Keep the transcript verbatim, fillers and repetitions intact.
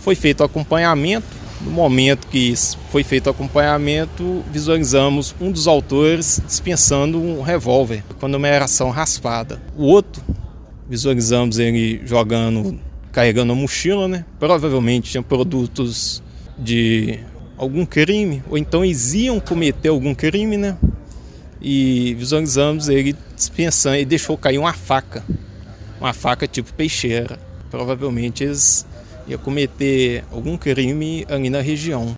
Foi feito o acompanhamento. No momento que foi feito o acompanhamento, visualizamos um dos autores dispensando um revólver com numeração raspada. O outro, visualizamos ele jogando, carregando a mochila, né? Provavelmente tinha produtos de algum crime, ou então eles iam cometer algum crime, né? E visualizamos ele dispensando, e deixou cair uma faca, uma faca tipo peixeira. Provavelmente eles iam cometer algum crime ali na região.